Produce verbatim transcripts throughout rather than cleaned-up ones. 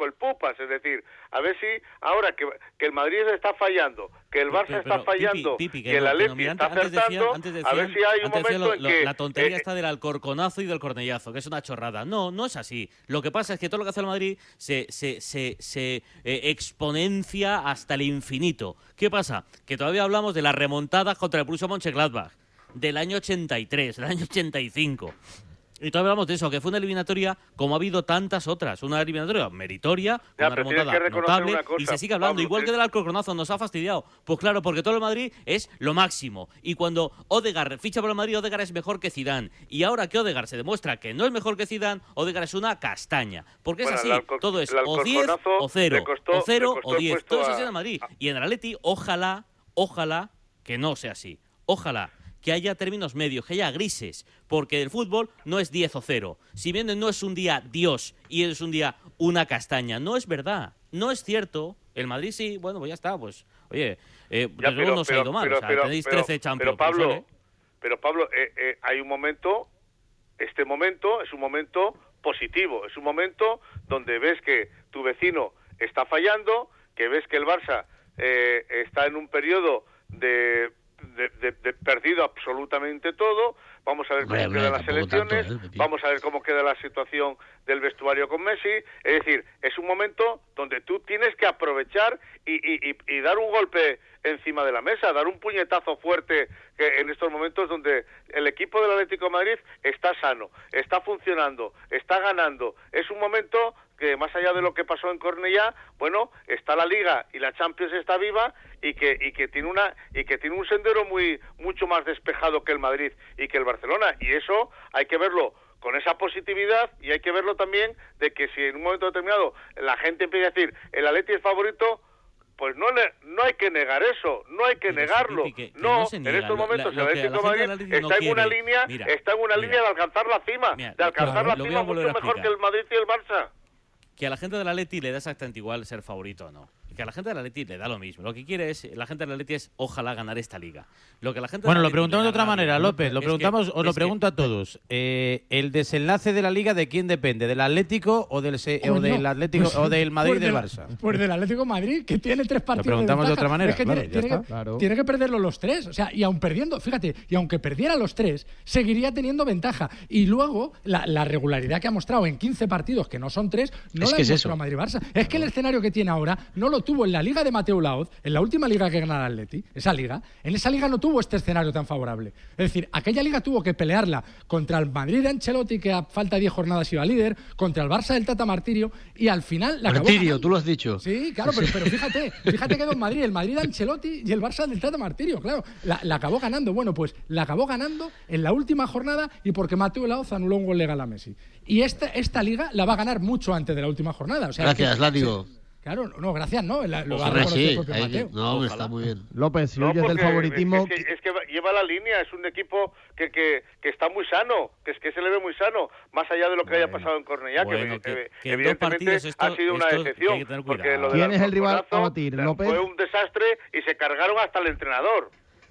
el Pupas, es decir, a ver si ahora que, que el Madrid está fallando, que el Barça pero, está fallando, Pipi, Pipi, que, que el no, Atleti que no, mira, está antes acertando, decían, antes decían, a ver si hay un momento lo, en lo, que... La tontería eh, está del alcorconazo y del cornellazo, que es una chorrada. No, no es así. Lo que pasa es que todo lo que hace el Madrid se, se, se, se eh, exponencia hasta el infinito. ¿Qué pasa? Que todavía hablamos de las remontadas contra el Borussia Mönchengladbach del año ochenta y tres, del año ochenta y cinco. Y todavía hablamos de eso, que fue una eliminatoria como ha habido tantas otras. Una eliminatoria meritoria, ya, una remontada notable, cosa, y se sigue hablando. Pablo, igual que del alcorconazo, nos ha fastidiado. Pues claro, porque todo el Madrid es lo máximo. Y cuando Odegaard ficha por el Madrid, Odegaard es mejor que Zidane. Y ahora que Odegaard se demuestra que no es mejor que Zidane, Odegaard es una castaña. Porque bueno, es así, alcor- todo es o diez o cero, costó, o cero o diez. Todo es así a... en el Madrid. Y en el Atleti, ojalá, ojalá que no sea así. Ojalá que haya términos medios, que haya grises, porque el fútbol no es diez o cero. Si bien no es un día Dios y es un día una castaña, no es verdad, no es cierto. El Madrid sí, bueno, pues ya está, pues, oye, eh, ya, luego nos pero, ha ido mal, pero, o sea, pero, tenéis pero, trece Champions. Pero Pablo, pues, ¿vale? pero Pablo eh, eh, hay un momento, este momento es un momento positivo, es un momento donde ves que tu vecino está fallando, que ves que el Barça eh, está en un periodo de... De, de, de perdido absolutamente todo. Vamos a ver cómo quedan las elecciones, tanto, ¿eh? Vamos a ver cómo queda la situación del vestuario con Messi. Es decir, es un momento donde tú tienes que aprovechar y, y, y, y dar un golpe encima de la mesa, dar un puñetazo fuerte, que en estos momentos donde el equipo del Atlético de Madrid está sano, está funcionando, está ganando. Es un momento que más allá de lo que pasó en Cornellá, bueno, está la Liga y la Champions está viva y que y que tiene una y que tiene un sendero muy mucho más despejado que el Madrid y que el Barcelona, y eso hay que verlo con esa positividad, y hay que verlo también de que si en un momento determinado la gente empieza a decir el Atleti es favorito, pues no le, no hay que negar eso, no hay que Pero negarlo. Sí, que, que no, no en estos momentos la, la, el Atlético de Madrid está, no en una línea, mira, está en una mira, línea de alcanzar la cima, mira, de alcanzar claro, la cima mucho mejor que el Madrid y el Barça. Que a la gente del Atleti le da exactamente igual ser favorito o no. Que a la gente del Atleti le da lo mismo. Lo que quiere es, la gente del Atleti es ojalá ganar esta liga. Lo que la gente bueno, lo preguntamos de otra manera, López. Lo preguntamos, os lo pregunto a todos. Eh, ¿El desenlace de la liga de quién depende? ¿Del Atlético o del, se, o del Atlético pues, o del Madrid y del Barça? Pues del Atlético de Madrid, que tiene tres partidos. Lo preguntamos de, de otra manera. Es que claro, tiene, tiene, está, que, claro. tiene que perderlo los tres. O sea, y aun perdiendo, fíjate, y aunque perdiera los tres, seguiría teniendo ventaja. Y luego, la, la regularidad que ha mostrado en quince partidos, que no son tres, no es la que ha es mostrado eso. Madrid-Barça. Es que el escenario que tiene ahora no lo tuvo en la Liga de Mateo Laoz, en la última liga que gana el Atleti, esa liga. En esa liga no tuvo este escenario tan favorable. Es decir, aquella liga tuvo que pelearla contra el Madrid de Ancelotti, que a falta de diez jornadas iba líder, contra el Barça del Tata Martirio, y al final la Martirio, tú lo has dicho. Sí, claro, pero, pero fíjate, fíjate que Don Madrid, el Madrid de Ancelotti y el Barça del Tata Martirio, claro, la, la acabó ganando. Bueno, pues la acabó ganando en la última jornada y porque Mateo Laoz anuló un gol legal a Messi. Y esta, esta liga la va a ganar mucho antes de la última jornada. O sea, gracias, Látigo. Sí, claro, no, gracias, no. La, lo Ojalá, ha sí, el propio Mateo. No, Ojalá. Está muy bien. López, si no, huyes del favoritismo... Es que, es que lleva la línea, es un equipo que, que, que está muy sano, que es que se le ve muy sano, más allá de lo que bueno, haya pasado en Cornellá, bueno, que, que, que, que evidentemente esto, ha sido una esto, decepción. Porque lo ¿Quién es el rival a batir, López? Fue un desastre y se cargaron hasta el entrenador.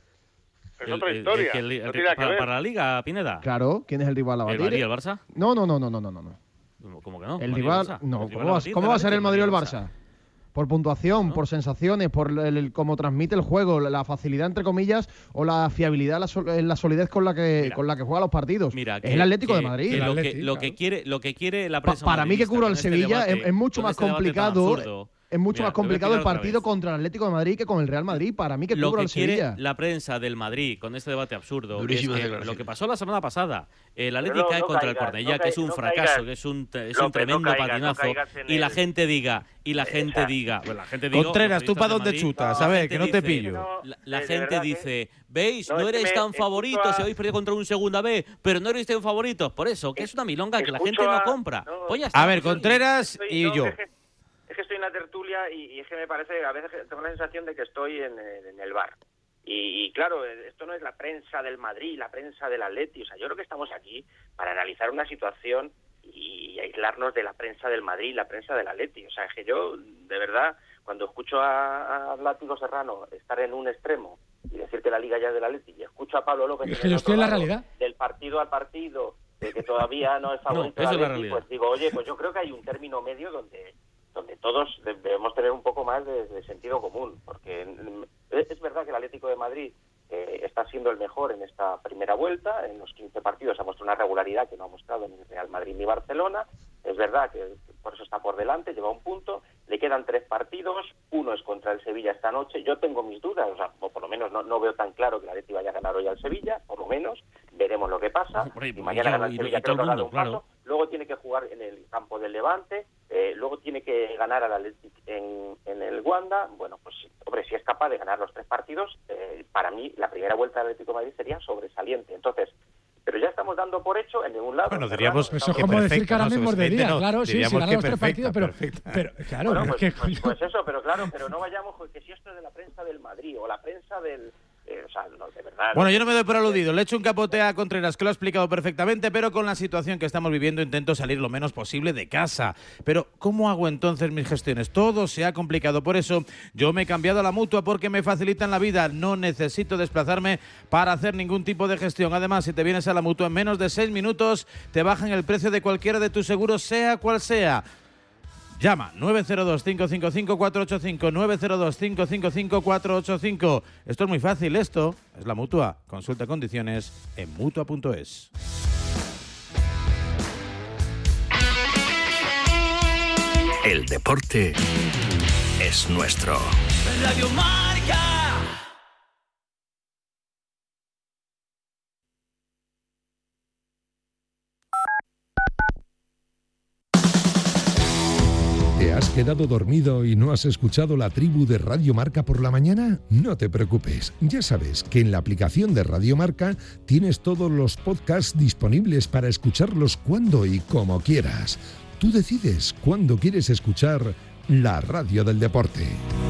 Es el, otra el, historia. El, el, no el, para, que ver. Para la Liga, Pineda. Claro, ¿quién es el rival a batir? ¿El Madrid y el Barça? No, no, no, no, no, no, no. ¿Cómo que no? El rival, no, ¿cómo va, ¿cómo va a ser el Madrid o el Barça? Por puntuación, ¿no? Por sensaciones, por el, el, cómo transmite el juego, la facilidad, entre comillas, o la fiabilidad, la, sol, la solidez con la que mira, con la que juega los partidos. Mira, que, es el Atlético que, de Madrid. Que lo, Atleti, que, lo, claro. que quiere, lo que quiere la prensa pa Para mí que cubra el Sevilla este debate, es, es mucho más este complicado. Es mucho Mira, más complicado el partido contra el Atlético de Madrid que con el Real Madrid. Para mí que lo cubra que el Sevilla. Quiere la prensa del Madrid con este debate absurdo es que lo que pasó la semana pasada, el Atlético no, cae no contra caigas, el Cornellá, no que es un no fracaso, caigas. que es un, es López, un tremendo no caigas, patinazo, no y la el... gente diga, y la gente Esa. diga, bueno, la gente diga, Contreras, ¿tú para dónde chutas? No, a ver, que no te dice, pillo. No, la, la de gente dice, que... ¿veis? No, no erais tan favoritos, a... si habéis perdido contra un segunda B, pero no erais tan favoritos. Por eso, que es una milonga que la gente a... no compra. No, pues ya está, a ver, pues Contreras estoy, y no, yo. Es que, es que estoy en la tertulia y, y es que me parece, a veces tengo la sensación de que estoy en, en el bar. Y, y claro, esto no es la prensa del Madrid, la prensa del Atleti. O sea, yo creo que estamos aquí para analizar una situación y aislarnos de la prensa del Madrid y la prensa del Atleti. O sea, es que yo, de verdad, cuando escucho a, a Látigo Serrano estar en un extremo y decir que la Liga ya es del Atleti, y escucho a Pablo López es que yo estoy en la realidad del partido al partido, de que todavía no es favorito no, del Atleti, Atleti, pues digo, oye, pues yo creo que hay un término medio donde donde todos debemos tener un poco más de, de sentido común, porque es verdad que el Atlético de Madrid eh, está siendo el mejor en esta primera vuelta. En los quince partidos ha mostrado una regularidad que no ha mostrado ni Real Madrid ni Barcelona. Es verdad que por eso está por delante, lleva un punto, le quedan tres partidos, uno es contra el Sevilla esta noche. Yo tengo mis dudas, o sea, o por lo menos no, no veo tan claro que el Atleti vaya a ganar hoy al Sevilla, por lo menos, veremos lo que pasa. Por ahí, y mañana gana el Sevilla, creo que ha dado un claro. paso. Luego tiene que jugar en el campo del Levante, eh, luego tiene que ganar al Athletic en, en el Wanda. Bueno, pues hombre, si es capaz de ganar los tres partidos, eh, para mí la primera vuelta del Atlético de Madrid sería sobresaliente. Entonces, pero ya estamos dando por hecho en ningún lado. Bueno, diríamos eso es que como perfecta, decir que ahora ¿no? mismo es de día, No, claro, sí, si diríamos ganamos que tres partidos, pero, perfecta. pero claro, Bueno, pero pues, es que, pues, pues eso, pero claro, pero no vayamos con que si esto es de la prensa del Madrid o la prensa del... Eh, o sea, no, de verdad... Bueno, no, yo no me doy por aludido. Le echo un capote a Contreras, que lo ha explicado perfectamente, pero con la situación que estamos viviendo intento salir lo menos posible de casa. Pero, ¿cómo hago entonces mis gestiones? Todo se ha complicado. Por eso, yo me he cambiado a la Mutua porque me facilitan la vida. No necesito desplazarme para hacer ningún tipo de gestión. Además, si te vienes a la Mutua en menos de seis minutos, te bajan el precio de cualquiera de tus seguros, sea cual sea. Llama nueve cero dos, cinco cinco cinco, cuatro ocho cinco, nueve cero dos, cinco cinco cinco, cuatro ocho cinco. Esto es muy fácil, esto es la Mutua. Consulta condiciones en mutua punto es. El deporte es nuestro. Radio Marca. ¿Te has quedado dormido y no has escuchado la tribu de Radio Marca por la mañana? No te preocupes, ya sabes que en la aplicación de Radio Marca tienes todos los podcasts disponibles para escucharlos cuando y como quieras. Tú decides cuándo quieres escuchar la radio del deporte.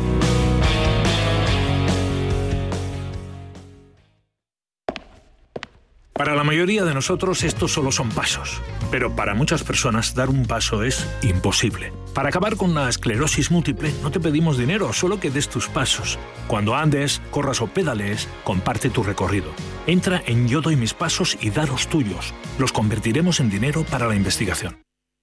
Para la mayoría de nosotros estos solo son pasos, pero para muchas personas dar un paso es imposible. Para acabar con la esclerosis múltiple no te pedimos dinero, solo que des tus pasos. Cuando andes, corras o pedalees, comparte tu recorrido. Entra en Yo Doy Mis Pasos y da los tuyos. Los convertiremos en dinero para la investigación.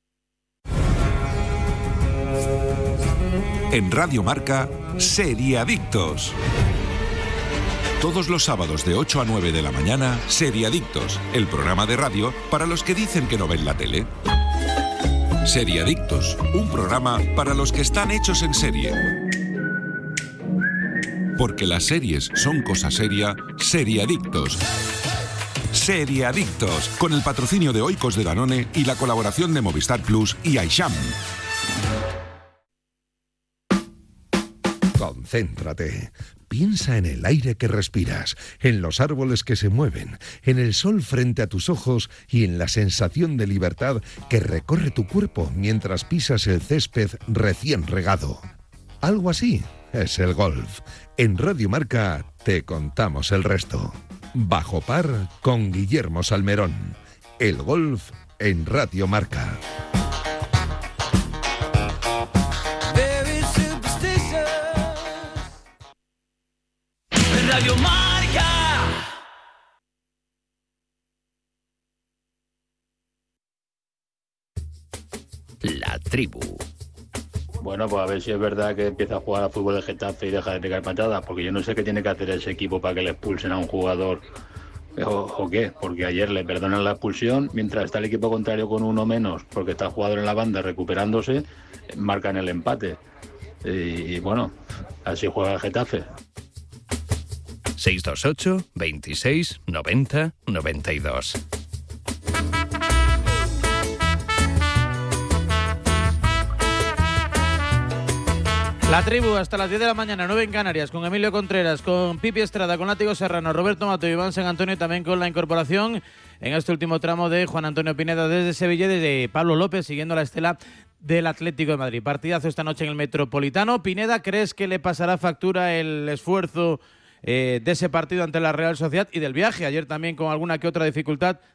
En Radio Marca, Seriadictos. Todos los sábados de ocho a nueve de la mañana, Seriadictos, el programa de radio para los que dicen que no ven la tele. Seriadictos, un programa para los que están hechos en serie. Porque las series son cosa seria, Seriadictos. Seriadictos, con el patrocinio de Oikos de Danone y la colaboración de Movistar Plus y Aisham. Concéntrate. Piensa en el aire que respiras, en los árboles que se mueven, en el sol frente a tus ojos y en la sensación de libertad que recorre tu cuerpo mientras pisas el césped recién regado. Algo así es el golf. En Radio Marca te contamos el resto. Bajo par con Guillermo Salmerón. El golf en Radio Marca. Radio Marca. La tribu. Bueno, pues a ver si es verdad que empieza a jugar a fútbol de Getafe y deja de pegar patadas, porque yo no sé qué tiene que hacer ese equipo para que le expulsen a un jugador o, o qué, porque ayer le perdonan la expulsión, mientras está el equipo contrario con uno menos, porque está el jugador en la banda recuperándose, marcan el empate. Y, y bueno, así juega el Getafe. seis dos ocho, veintiséis, noventa, noventa y dos. La tribu hasta las diez de la mañana, nueve en Canarias, con Emilio Contreras, con Pipi Estrada, con Látigo Serrano, Roberto Mato y Iván San Antonio, y también con la incorporación en este último tramo de Juan Antonio Pineda desde Sevilla, desde Pablo López, siguiendo la estela del Atlético de Madrid. Partidazo esta noche en el Metropolitano. Pineda, ¿crees que le pasará factura el esfuerzo eh, de ese partido ante la Real Sociedad y del viaje ayer también con alguna que otra dificultad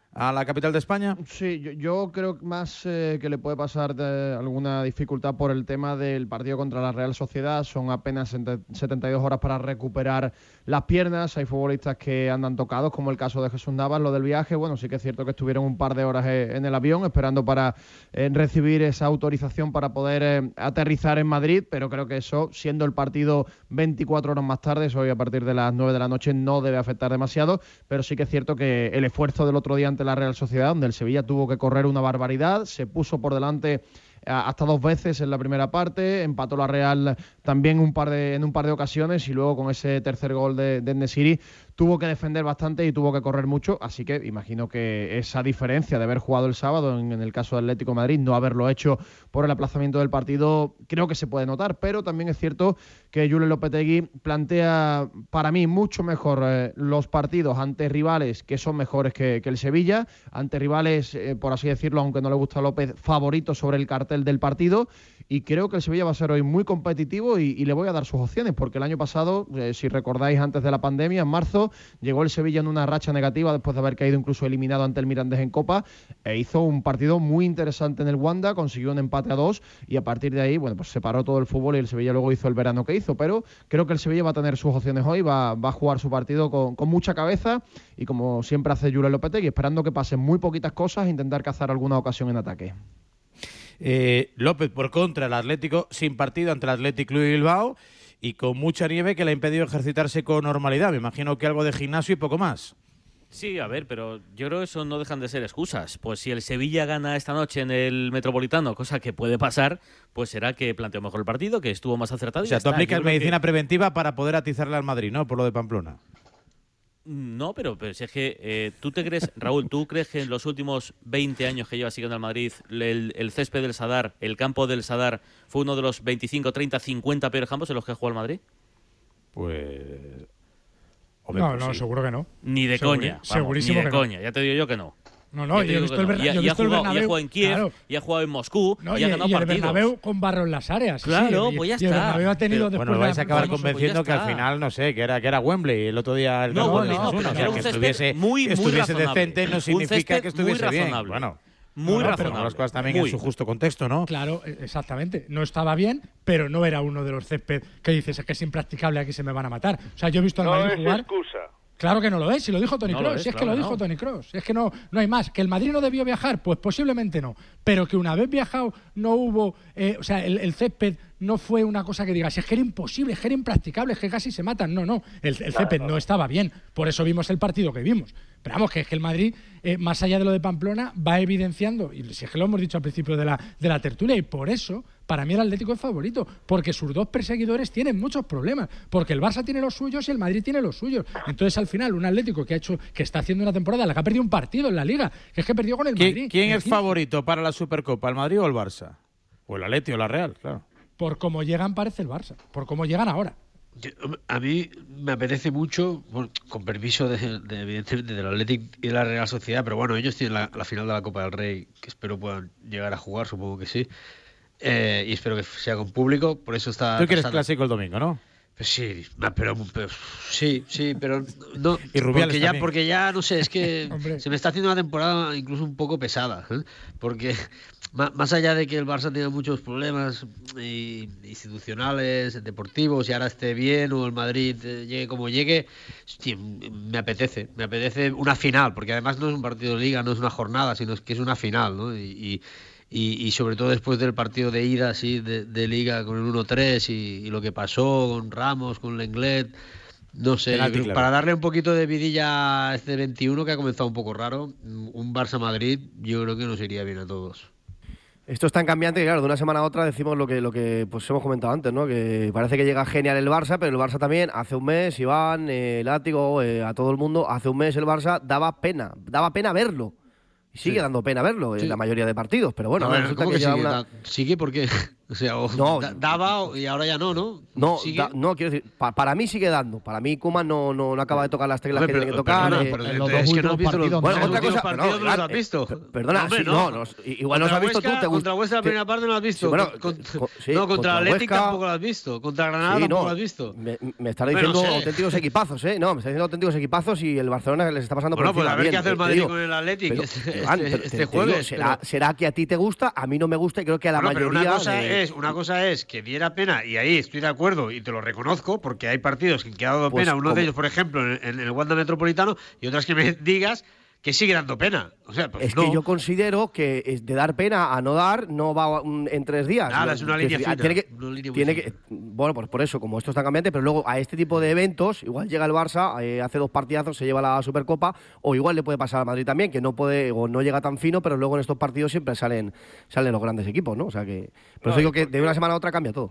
a la capital de España? Sí, yo, yo creo más eh, que le puede pasar de alguna dificultad por el tema del partido contra la Real Sociedad. Son apenas setenta y dos horas para recuperar las piernas. Hay futbolistas que andan tocados, como el caso de Jesús Navas. Lo del viaje, bueno, sí que es cierto que estuvieron un par de horas eh, en el avión esperando para eh, recibir esa autorización para poder eh, aterrizar en Madrid, pero creo que eso, siendo el partido veinticuatro horas más tarde, hoy a partir de las nueve de la noche, no debe afectar demasiado, pero sí que es cierto que el esfuerzo del otro día ante la Real Sociedad, donde el Sevilla tuvo que correr una barbaridad, se puso por delante hasta dos veces en la primera parte, empató la Real también un par de, en un par de ocasiones y luego con ese tercer gol de, de En-Nesyri tuvo que defender bastante y tuvo que correr mucho, así que imagino que esa diferencia de haber jugado el sábado, en, en el caso del Atlético de Madrid, no haberlo hecho por el aplazamiento del partido, creo que se puede notar, pero también es cierto que Julen Lopetegui plantea para mí mucho mejor eh, los partidos ante rivales que son mejores que, que el Sevilla, ante rivales, eh, por así decirlo, aunque no le gusta a López, favoritos sobre el cartel del partido, y creo que el Sevilla va a ser hoy muy competitivo y, y le voy a dar sus opciones, porque el año pasado, eh, si recordáis, antes de la pandemia, en marzo, llegó el Sevilla en una racha negativa después de haber caído incluso eliminado ante el Mirandés en Copa, e hizo un partido muy interesante en el Wanda, consiguió un empate a dos y a partir de ahí, bueno, pues se paró todo el fútbol y el Sevilla luego hizo el verano que hizo, pero creo que el Sevilla va a tener sus opciones hoy, va, va a jugar su partido con, con mucha cabeza y como siempre hace Julen Lopetegui, esperando que pasen muy poquitas cosas e intentar cazar alguna ocasión en ataque. Eh, López, por contra, el Atlético sin partido ante el Athletic Club de Bilbao y con mucha nieve que le ha impedido ejercitarse con normalidad. Me imagino que algo de gimnasio y poco más. Sí, a ver, pero yo creo que eso no dejan de ser excusas. Pues si el Sevilla gana esta noche en el Metropolitano, cosa que puede pasar, pues será que planteó mejor el partido, que estuvo más acertado. O sea, y tú aplicas medicina que... preventiva para poder atizarle al Madrid, ¿no? Por lo de Pamplona. No, pero, pero si es que eh, tú te crees, Raúl, ¿tú crees que en los últimos veinte años que lleva siguiendo al Madrid, el, el césped del Sadar, el campo del Sadar, fue uno de los veinticinco, treinta, cincuenta peores campos en los que jugó el Madrid? Pues... Hombre, no, pues no, sí. Seguro que no. Ni de Seguri coña, vamos, segurísimo ni de que coña, no. Ya te digo yo que no. No, no, y he visto el, no. y, y, he y, ha visto el jugado, Bernabéu. y ha jugado en Kiev, Claro. y ha jugado en Moscú, no, y, y ha ganado y el partidos. Bernabéu con barro en las áreas. Claro, sí, pues ya y, está. Y el Bernabéu ha tenido Pero, después bueno, de vais a acabar convenciendo pues que al final, no sé, que era, que era Wembley el otro día. El no, bueno, no, no, uno, o sea, era un que césped estuviese, muy, muy estuviese razonable. decente no significa que estuviese muy bien. razonable. Bueno, muy no, razonable. Pero las cosas también muy. en su justo contexto, ¿no? Claro, exactamente. No estaba bien, pero no era uno de los césped que dices es que es impracticable, aquí se me van a matar. O sea, yo he visto al no Madrid es jugar. Excusa. Claro que no lo es, si lo dijo Toni no Kroos, es, si es claro que lo que dijo no. Toni Kroos, es que no, no hay más. ¿Que el Madrid no debió viajar? Pues posiblemente no, pero que una vez viajado no hubo, eh, o sea, el, el césped no fue una cosa que digas, es que era imposible, es que era impracticable, es que casi se matan. No, no, el, el césped no estaba bien, por eso vimos el partido que vimos. Pero vamos, que es que el Madrid, eh, más allá de lo de Pamplona, va evidenciando, y si es que lo hemos dicho al principio de la, de la tertulia, y por eso, para mí el Atlético es favorito, porque sus dos perseguidores tienen muchos problemas, porque el Barça tiene los suyos y el Madrid tiene los suyos. Entonces, al final, un Atlético que ha hecho, que está haciendo una temporada en la que ha perdido un partido en la Liga, que es que perdió con el ¿Quién, Madrid. ¿quién es favorito para la Supercopa, el Madrid o el Barça? O el Atleti o la Real, claro. Por cómo llegan parece el Barça, por cómo llegan ahora. A mí me apetece mucho, bueno, con permiso de, de, evidentemente del Athletic y de la Real Sociedad, pero bueno, ellos tienen la, la final de la Copa del Rey, que espero puedan llegar a jugar, supongo que sí, eh, y espero que sea con público, por eso está... Tú quieres clásico el domingo, ¿no? Pues sí, pero, pero sí, sí, pero no, y porque ya, también. porque ya no sé, es que se me está haciendo una temporada incluso un poco pesada, ¿eh? Porque más allá de que el Barça tenga muchos problemas institucionales, deportivos, y ahora esté bien, o el Madrid llegue como llegue, hostia, me apetece, me apetece una final, porque además no es un partido de liga, no es una jornada, sino que es una final, ¿no? Y, y, y sobre todo después del partido de ida, así, de, de liga con el uno tres y, y lo que pasó con Ramos, con Lenglet, no sé, Penalti, claro. Para darle un poquito de vidilla a este veintiuno que ha comenzado un poco raro, un Barça-Madrid yo creo que nos iría bien a todos. Esto es tan cambiante que, claro, de una semana a otra decimos lo que lo que pues hemos comentado antes, ¿no? Que parece que llega genial el Barça, pero el Barça también, hace un mes, Iván, eh, Látigo, eh, a todo el mundo, hace un mes el Barça daba pena, daba pena verlo. Y sigue sí. dando pena verlo en sí. la mayoría de partidos, pero bueno, no, resulta ¿cómo que, que lleva sigue? una... ¿Sigue por qué? O sea, o No, da- daba y ahora ya no, ¿no? No, ¿Sigue? da- no quiero decir, pa- para mí sigue dando. Para mí Koeman no, no, no acaba de tocar las teclas Hombre, que pero- tiene que tocar. perdona, eh, pero En los dos es que no has últimos visto los- partidos, bueno, ¿no? otra Los cosa, últimos partidos no los has eh, visto. per- Perdona, No, hombre, sí, no. no, no, igual los Contra has visto Huesca- tú. Te Contra gusta. Huesca la te- primera parte no lo has visto. Sí, bueno, Con- con- co- sí, no, contra contra el Atlético Huesca- tampoco lo has visto. Contra Granada Sí, tampoco no, lo has visto. Me, me está Hombre, diciendo no sé. auténticos equipazos, ¿eh? No, me está diciendo auténticos equipazos y el Barcelona les está pasando Bueno, por pues encima. a ver bien, qué hace el eh, te Madrid digo. con el Atlético Pero, este, Iván, pero te- este te digo, jueves. será, pero- será que a ti te gusta, a mí no me gusta y creo que a la Bueno, pero mayoría. una cosa de- es una cosa es que diera pena, y ahí estoy de acuerdo y te lo reconozco, porque hay partidos que han dado Pues pena, uno como- de ellos, por ejemplo, en, en el Wanda Metropolitano, y otras que me digas que sigue dando pena. O sea, pues Es no. que yo considero que es de dar pena a no dar no va mm, en tres días. Nada, No, es una que línea si- fina, Tiene que, una línea muy tiene fina. que, bueno, pues por eso, como esto está cambiante, pero luego a este tipo de eventos, igual llega el Barça, eh, hace dos partidazos, se lleva la Supercopa, o igual le puede pasar al Madrid también, que no puede o no llega tan fino, pero luego en estos partidos siempre salen, salen los grandes equipos, ¿no? O sea que, por No, eso digo y que de una semana a otra cambia todo.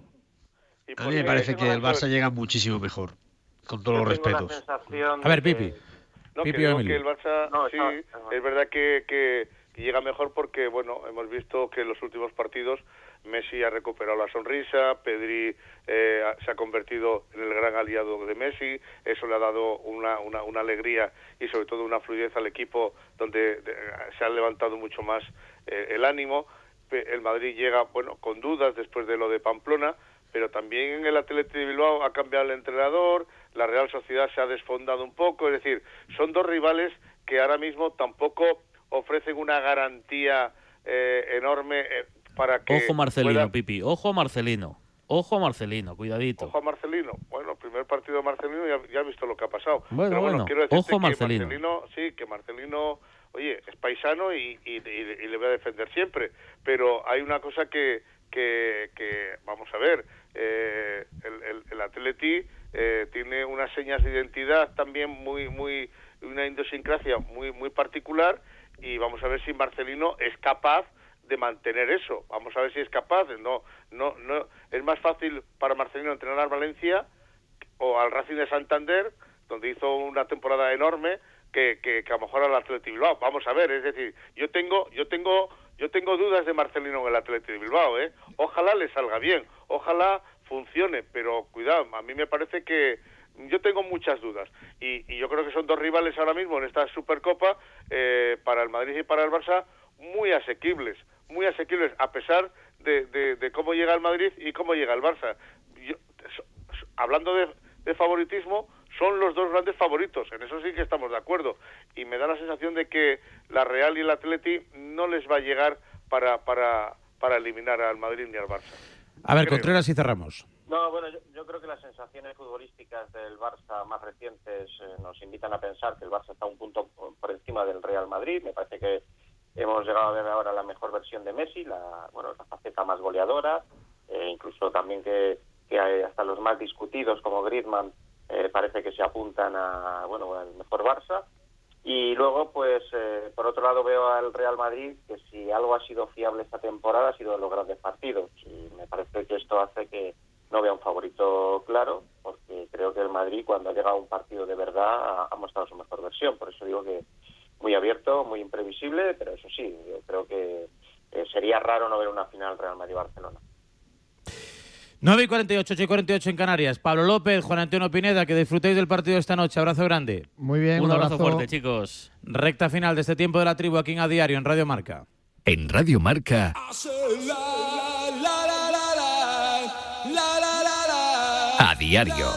A mí me parece que el Barça llega muchísimo mejor, con todos los respetos. A ver, Pipi. No, que Pipi digo Emilio. que el Barça, No, sí, está- es verdad que, que- que llega mejor porque, bueno, hemos visto que en los últimos partidos Messi ha recuperado la sonrisa, Pedri eh, ha- se ha convertido en el gran aliado de Messi, eso le ha dado una, una, una alegría y sobre todo una fluidez al equipo donde de- se ha levantado mucho más eh, el ánimo. Pe- El Madrid llega, bueno, con dudas después de lo de Pamplona, pero también en el Athletic de Bilbao ha cambiado el entrenador, la Real Sociedad se ha desfondado un poco, es decir, son dos rivales que ahora mismo tampoco ofrecen una garantía eh, enorme eh, para que Ojo Marcelino, puedan- Pipi. Ojo a Marcelino. Ojo a Marcelino, cuidadito. Ojo a Marcelino. Bueno, primer partido de Marcelino, ya, ya has visto lo que ha pasado. Bueno, Pero bueno, bueno, quiero decirte ojo a que Marcelino. Marcelino, sí, que Marcelino, oye, es paisano y, y, y- y le voy a defender siempre. Pero hay una cosa que, que, que vamos a ver, eh, el, el, el Atleti eh, tiene unas señas de identidad también muy, muy, una idiosincrasia muy, muy particular y vamos a ver si Marcelino es capaz de mantener eso. Vamos a ver si es capaz. de- No, no, no. Es más fácil para Marcelino entrenar al Valencia o al Racing de Santander, donde hizo una temporada enorme, que, que, que a lo mejor al Athletic Bilbao. Vamos a ver, es decir, yo tengo, yo tengo, yo tengo dudas de Marcelino en el Athletic de Bilbao, ¿eh? Ojalá le salga bien, ojalá funcione, pero cuidado, a mí me parece que yo tengo muchas dudas y, y yo creo que son dos rivales ahora mismo en esta Supercopa eh, para el Madrid y para el Barça muy asequibles, muy asequibles a pesar de, de, de cómo llega el Madrid y cómo llega el Barça. Yo, so- so- hablando de, de favoritismo, son los dos grandes favoritos, en eso sí que estamos de acuerdo y me da la sensación de que la Real y el Atleti no les va a llegar para, para, para eliminar al Madrid ni al Barça. A ver, Creo. Contreras y cerramos. No, bueno, yo, yo creo que las sensaciones futbolísticas del Barça más recientes eh, nos invitan a pensar que el Barça está un punto por encima del Real Madrid. Me parece que hemos llegado a ver ahora la mejor versión de Messi, la, bueno, la faceta más goleadora, eh, incluso también que, que hay hasta los más discutidos como Griezmann eh, parece que se apuntan a, bueno, al mejor Barça. Y luego, pues, eh, por otro lado veo al Real Madrid que si algo ha sido fiable esta temporada ha sido en los grandes partidos. Y me parece que esto hace que no vea un favorito claro, porque creo que el Madrid, cuando ha llegado a un partido de verdad, ha, ha mostrado su mejor versión. Por eso digo que muy abierto, muy imprevisible, pero eso sí, yo creo que eh, sería raro no ver una final Real Madrid-Barcelona. nueve y cuarenta y ocho, ocho y cuarenta y ocho en Canarias. Pablo López, Juan Antonio Pineda, que disfrutéis del partido esta noche. Abrazo grande. Muy bien, Un un abrazo abrazo. fuerte, chicos. Recta final de este tiempo de la tribu aquí en A Diario, en Radio Marca. En Radio Marca, A Diario.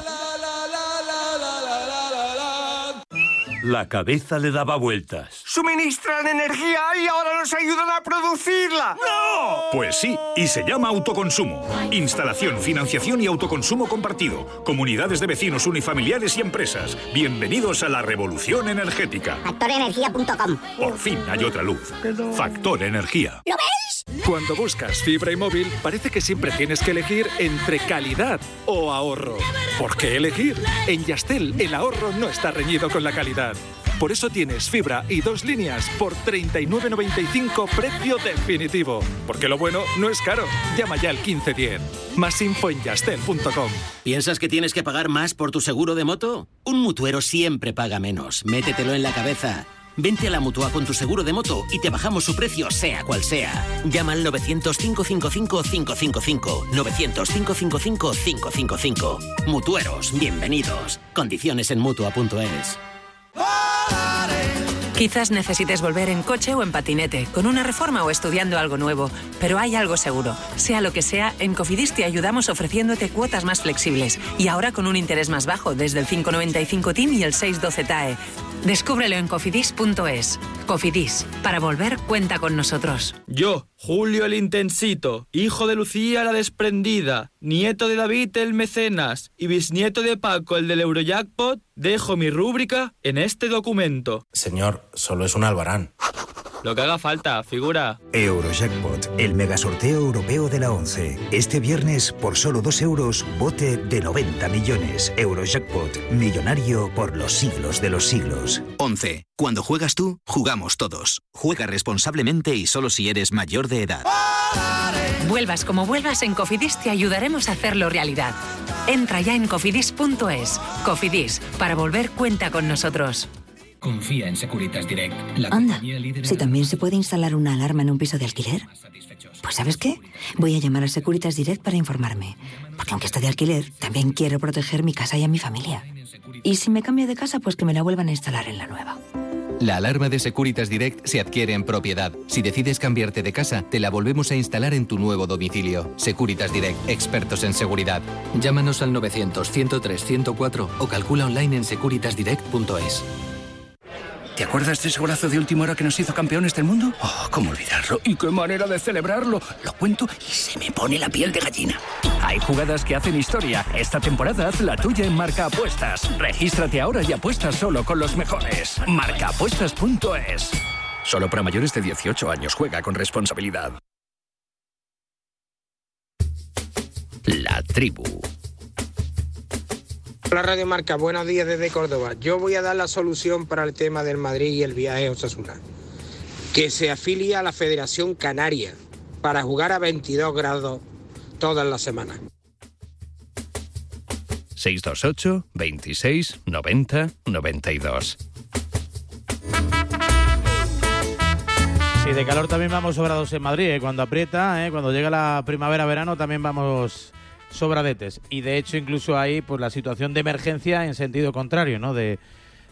La cabeza le daba vueltas. Suministran energía y ahora nos ayudan a producirla. ¡No! Pues sí, y se llama autoconsumo. Instalación, financiación y autoconsumo compartido. Comunidades de vecinos, unifamiliares y empresas. Bienvenidos a la revolución energética. factor energía punto com. Por fin hay otra luz. Factor Energía. ¿Lo ves? Cuando buscas fibra y móvil, parece que siempre tienes que elegir entre calidad o ahorro. ¿Por qué elegir? En Yastel, el ahorro no está reñido con la calidad. Por eso tienes fibra y dos líneas por treinta y nueve noventa y cinco precio definitivo. Porque lo bueno no es caro. Llama ya al quince diez. Más info en yastel punto com. ¿Piensas que tienes que pagar más por tu seguro de moto? Un mutuero siempre paga menos. Métetelo en la cabeza. Vente a la Mutua con tu seguro de moto y te bajamos su precio sea cual sea. Llama al novecientos, cinco cinco cinco, cinco cinco cinco. novecientos, cinco cinco cinco, cinco cinco cinco. Mutueros, bienvenidos. Condiciones en Mutua punto es. Quizás necesites volver en coche o en patinete, con una reforma o estudiando algo nuevo, pero hay algo seguro. Sea lo que sea, en Cofidis te ayudamos ofreciéndote cuotas más flexibles y ahora con un interés más bajo desde el cinco noventa y cinco T I M y el seis doce T A E. Descúbrelo en cofidis punto es. Cofidis, para volver cuenta con nosotros. Yo, Julio el Intensito, hijo de Lucía la Desprendida, nieto de David el Mecenas y bisnieto de Paco el del Eurojackpot, dejo mi rúbrica en este documento. Señor, solo es un albarán. Lo que haga falta, figura. Eurojackpot, el megasorteo europeo de la once. Este viernes, por solo dos euros, bote de noventa millones. Eurojackpot, millonario por los siglos de los siglos. once. Cuando juegas tú, jugamos todos. Juega responsablemente y solo si eres mayor de edad. Vuelvas como vuelvas, en Cofidis te ayudaremos a hacerlo realidad. Entra ya en cofidis punto es. Cofidis, para volver cuenta con nosotros. Confía en Securitas Direct. La Anda, si también se puede instalar una alarma en un piso de alquiler. Pues ¿sabes qué? Voy a llamar a Securitas Direct para informarme. Porque aunque esté de alquiler, también quiero proteger mi casa y a mi familia. Y si me cambio de casa, pues que me la vuelvan a instalar en la nueva. La alarma de Securitas Direct se adquiere en propiedad. Si decides cambiarte de casa, te la volvemos a instalar en tu nuevo domicilio. Securitas Direct, expertos en seguridad. Llámanos al novecientos, ciento tres, ciento cuatro o calcula online en securitas direct punto es. ¿Te acuerdas de ese golazo de última hora que nos hizo campeones del mundo? Oh, ¿cómo olvidarlo? ¿Y qué manera de celebrarlo? Lo cuento y se me pone la piel de gallina. Hay jugadas que hacen historia. Esta temporada haz la tuya en Marca Apuestas. Regístrate ahora y apuesta solo con los mejores. marca apuestas punto es. Solo para mayores de dieciocho años. Juega con responsabilidad. La tribu. Hola Radio Marca, buenos días desde Córdoba. Yo voy a dar la solución para el tema del Madrid y el viaje a Osasuna. Que se afilie a la Federación Canaria para jugar a veintidós grados todas las semanas. seis dos ocho, veintiséis, noventa, noventa y dos. Sí, de calor también vamos sobrados en Madrid, ¿eh? Cuando aprieta, ¿eh? Cuando llega la primavera-verano también vamos sobradetes. Y de hecho incluso hay pues la situación de emergencia en sentido contrario, ¿no? De,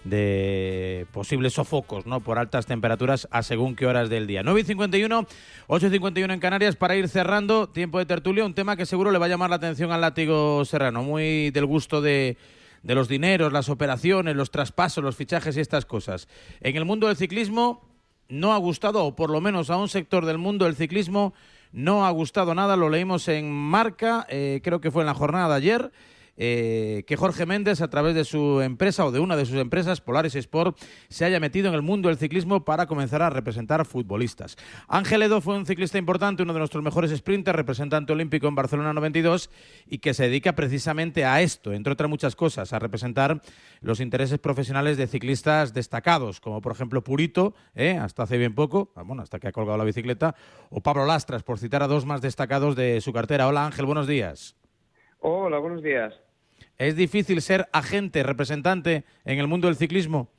de posibles sofocos, ¿no? Por altas temperaturas a según qué horas del día. nueve y cincuenta y uno, ocho y cincuenta y uno en Canarias para ir cerrando. Tiempo de tertulia, un tema que seguro le va a llamar la atención al Látigo Serrano. Muy del gusto de, de los dineros, las operaciones, los traspasos, los fichajes y estas cosas. En el mundo del ciclismo no ha gustado, o por lo menos a un sector del mundo del ciclismo no ha gustado nada. Lo leímos en Marca, eh, creo que fue en la jornada de ayer, eh, que Jorge Méndez, a través de su empresa o de una de sus empresas, Polaris Sport, se haya metido en el mundo del ciclismo para comenzar a representar futbolistas. Ángel Edo fue un ciclista importante, uno de nuestros mejores sprinters, representante olímpico en Barcelona noventa y dos, y que se dedica precisamente a esto, entre otras muchas cosas, a representar los intereses profesionales de ciclistas destacados, como por ejemplo Purito, ¿eh? hasta hace bien poco, bueno, hasta que ha colgado la bicicleta, o Pablo Lastras, por citar a dos más destacados de su cartera. Hola Ángel, buenos días. Hola, buenos días. ¿Es difícil ser agente, representante en el mundo del ciclismo?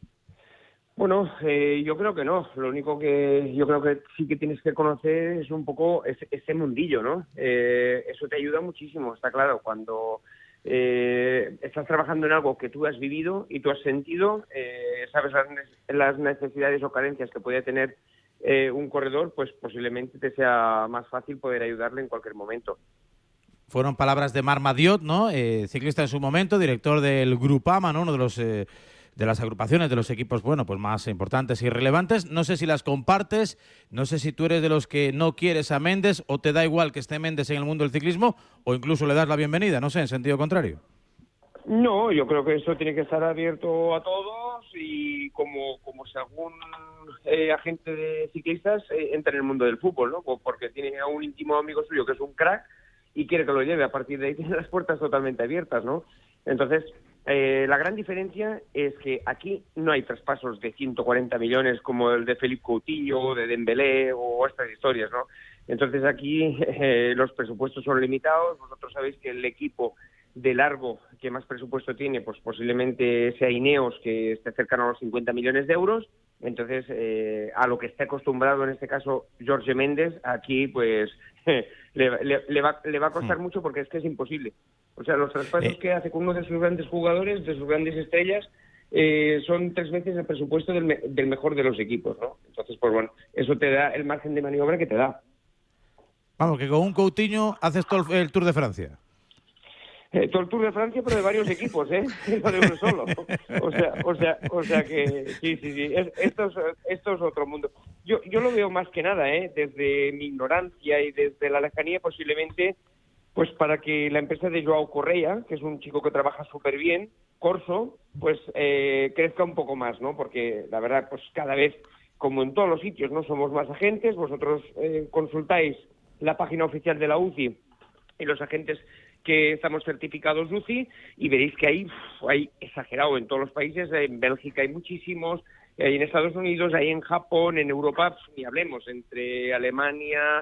Bueno, eh, yo creo que no. Lo único que yo creo que sí que tienes que conocer es un poco ese, ese mundillo, ¿no? Eh, eso te ayuda muchísimo, está claro. Cuando eh, estás trabajando en algo que tú has vivido y tú has sentido, eh, sabes las, las necesidades o carencias que puede tener eh, un corredor, pues posiblemente te sea más fácil poder ayudarle en cualquier momento. Fueron palabras de Marc Madiot, ¿no? Eh, ciclista en su momento, director del Grupama, ¿no? Uno de los eh, de las agrupaciones, de los equipos, bueno, pues más importantes y relevantes. No sé si las compartes, no sé si tú eres de los que no quieres a Méndez o te da igual que esté Méndez en el mundo del ciclismo o incluso le das la bienvenida, no sé, en sentido contrario. No, yo creo que esto tiene que estar abierto a todos y como, como si algún eh, agente de ciclistas eh, entra en el mundo del fútbol, ¿no? Porque tiene a un íntimo amigo suyo que es un crack y quiere que lo lleve, a partir de ahí tiene las puertas totalmente abiertas, ¿no? Entonces, eh, la gran diferencia es que aquí no hay traspasos de ciento cuarenta millones como el de Felipe Coutinho, de Dembélé o estas historias, ¿no? Entonces aquí eh, los presupuestos son limitados. Vosotros sabéis que el equipo de largo que más presupuesto tiene, pues posiblemente sea Ineos, que esté cercano a los cincuenta millones de euros, Entonces, eh, a lo que está acostumbrado en este caso Jorge Méndez, aquí pues le, le, le, va, le va a costar mucho porque es que es imposible. O sea, los traspasos Eh. que hace con uno de sus grandes jugadores, de sus grandes estrellas, eh, son tres veces el presupuesto del, me, del mejor de los equipos, ¿no? Entonces, pues bueno, eso te da el margen de maniobra que te da. Vamos, que con un Coutinho haces todo el, el Tour de Francia. Eh, todo el Tour de Francia, pero de varios equipos, ¿eh? No de uno solo. O sea, o sea, o sea que sí, sí, sí. Es, esto, es, esto es otro mundo. Yo, yo lo veo más que nada, ¿eh? Desde mi ignorancia y desde la lejanía, posiblemente, pues para que la empresa de Joao Correa, que es un chico que trabaja súper bien, Corso, pues eh, crezca un poco más, ¿no? Porque la verdad, pues cada vez, como en todos los sitios, no somos más agentes. Vosotros eh, consultáis la página oficial de la U C I y los agentes que estamos certificados U C I y veréis que hay, uf, hay exagerado en todos los países. En Bélgica hay muchísimos, hay en Estados Unidos, hay en Japón, en Europa, pues, ni hablemos, entre Alemania,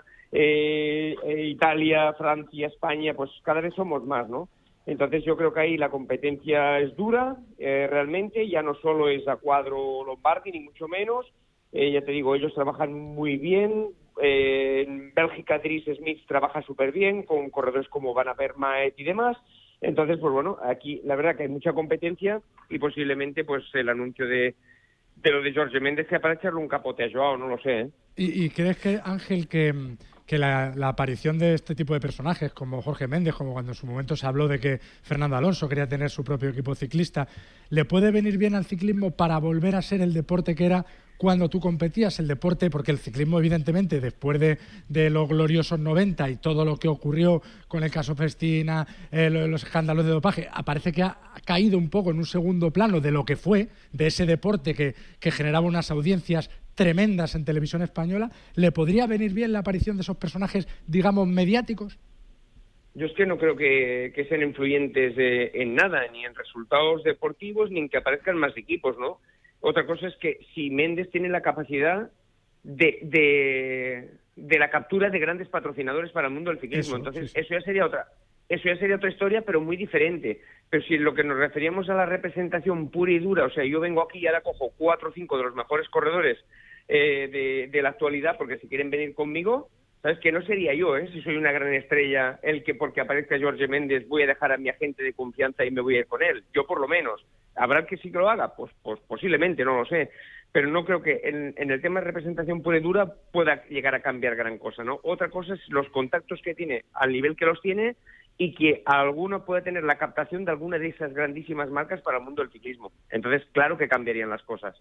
eh, eh, Italia, Francia, España, pues cada vez somos más, ¿no? Entonces yo creo que ahí la competencia es dura, eh, realmente, ya no solo es a cuadro Lombardi, ni mucho menos. Eh, ya te digo, ellos trabajan muy bien. Eh, en Bélgica, Dries Smith trabaja súper bien, con corredores como Van Avermaet y demás. Entonces, pues bueno, aquí la verdad que hay mucha competencia y posiblemente pues el anuncio de, de lo de Jorge Méndez sea para echarle un capote a Joao, no lo sé, ¿eh? ¿Y, y crees que, Ángel, que, que la, la aparición de este tipo de personajes como Jorge Méndez, como cuando en su momento se habló de que Fernando Alonso quería tener su propio equipo ciclista, le puede venir bien al ciclismo para volver a ser el deporte que era cuando tú competías, el deporte? Porque el ciclismo, evidentemente, después de, de los gloriosos noventa y todo lo que ocurrió con el caso Festina, eh, los escándalos de dopaje, parece que ha caído un poco en un segundo plano de lo que fue, de ese deporte que, que generaba unas audiencias tremendas en televisión española. ¿Le podría venir bien la aparición de esos personajes, digamos, mediáticos? Yo es que no creo que, que sean influyentes eh, en nada, ni en resultados deportivos, ni en que aparezcan más equipos, ¿no? Otra cosa es que si Méndez tiene la capacidad de, de, de la captura de grandes patrocinadores para el mundo del ciclismo, eso, entonces sí, sí. eso ya sería otra eso ya sería otra historia, pero muy diferente. Pero si en lo que nos referíamos a la representación pura y dura, o sea, yo vengo aquí y ahora cojo cuatro o cinco de los mejores corredores eh, de, de la actualidad, porque si quieren venir conmigo, ¿sabes? Que no sería yo, ¿eh? Si soy una gran estrella, el que porque aparezca Jorge Méndez voy a dejar a mi agente de confianza y me voy a ir con él. Yo por lo menos. ¿Habrá el que sí que lo haga? Pues, pues posiblemente, no lo sé. Pero no creo que en, en el tema de representación pura y dura pueda llegar a cambiar gran cosa, ¿no? Otra cosa es los contactos que tiene al nivel que los tiene y que alguno puede tener la captación de alguna de esas grandísimas marcas para el mundo del ciclismo. Entonces, claro que cambiarían las cosas.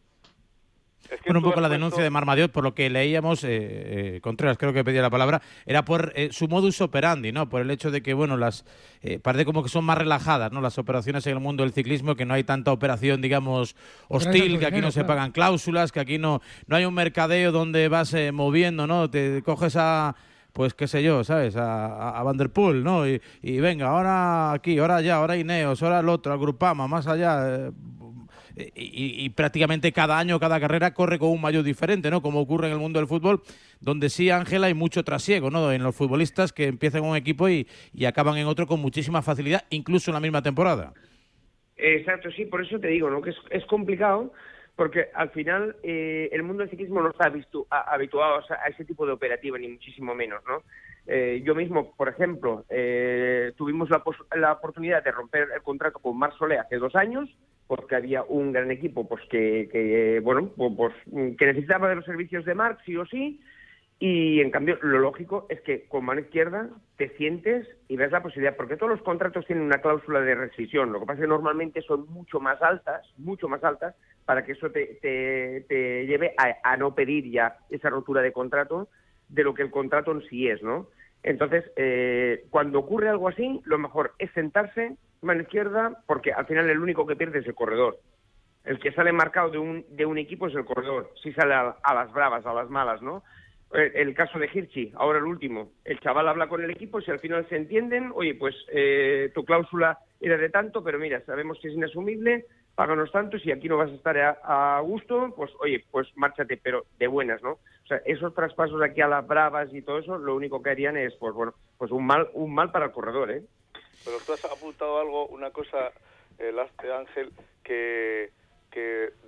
Es que bueno, un poco la denuncia de Marmadiot, por lo que leíamos, eh, eh, Contreras creo que pedía la palabra, era por eh, su modus operandi, ¿no? Por el hecho de que, bueno, las eh, parece como que son más relajadas, ¿no? Las operaciones en el mundo del ciclismo, que no hay tanta operación, digamos, hostil, que aquí no se pagan cláusulas, que aquí no, no hay un mercadeo donde vas eh, moviendo, ¿no? Te coges a... pues qué sé yo, ¿sabes? A, a Van der Poel, ¿no? Y, y venga, ahora aquí, ahora allá, ahora Ineos, ahora el otro, a Grupama, más allá... Eh, Y, y prácticamente cada año, cada carrera corre con un maillot diferente, ¿no? Como ocurre en el mundo del fútbol, donde sí, Ángela, hay mucho trasiego, ¿no? En los futbolistas que empiezan en un equipo y, y acaban en otro con muchísima facilidad, incluso en la misma temporada. Exacto, sí, por eso te digo, ¿no? Que es, es complicado, porque al final eh, el mundo del ciclismo no está visto, a, habituado a, a ese tipo de operativa, ni muchísimo menos, ¿no? Eh, yo mismo, por ejemplo, eh, tuvimos la, la oportunidad de romper el contrato con Marc Solé hace dos años, porque había un gran equipo pues que, que bueno pues que necesitaba de los servicios de Marc sí o sí, y en cambio lo lógico es que con mano izquierda te sientes y ves la posibilidad, porque todos los contratos tienen una cláusula de rescisión. Lo que pasa es que normalmente son mucho más altas, mucho más altas, para que eso te, te, te lleve a, a no pedir ya esa rotura de contrato de lo que el contrato en sí es, ¿no? Entonces, eh, cuando ocurre algo así, lo mejor es sentarse, mano izquierda, porque al final el único que pierde es el corredor. El que sale marcado de un de un equipo es el corredor, si sale a, a las bravas, a las malas, ¿no? El, el caso de Hirschi, ahora el último, el chaval habla con el equipo, si al final se entienden, oye, pues eh, tu cláusula era de tanto, pero mira, sabemos que es inasumible, páganos tanto, si aquí no vas a estar a, a gusto, pues oye, pues márchate, pero de buenas, ¿no? O sea, esos traspasos aquí a las bravas y todo eso, lo único que harían es, pues bueno, pues un mal un mal para el corredor, ¿eh? Pero tú has apuntado algo, una cosa, eh, Ángel, que, que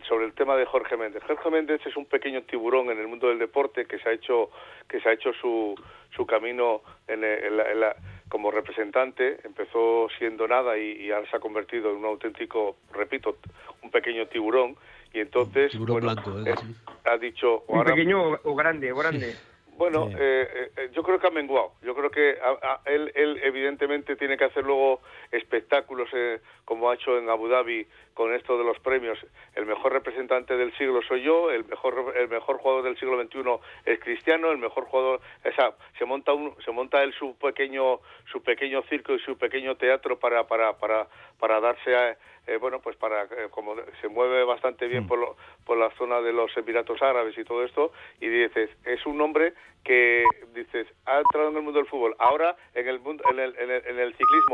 sobre el tema de Jorge Méndez. Jorge Méndez es un pequeño tiburón en el mundo del deporte que se ha hecho que se ha hecho su su camino en, en la, en la, como representante. Empezó siendo nada y, y ahora se ha convertido en un auténtico, repito, un pequeño tiburón. Y entonces, tiburón bueno, blanco, ¿eh? eh, ha dicho... Un ahora, pequeño o grande, o grande. Sí. Bueno, Sí. eh, eh, yo creo que ha menguado. Yo creo que a, a, él, él evidentemente tiene que hacer luego espectáculos eh, como ha hecho en Abu Dhabi con esto de los premios. El mejor representante del siglo soy yo, el mejor el mejor jugador del siglo veintiuno es Cristiano, el mejor jugador, o sea, se monta un, se monta él su pequeño su pequeño circo y su pequeño teatro para para para para darse a Eh, bueno, pues para eh, como se mueve bastante bien por, lo, por la zona de los Emiratos Árabes y todo esto, y dices, es un hombre que, dices, ha entrado en el mundo del fútbol, ahora en el mundo en el, en el, en el ciclismo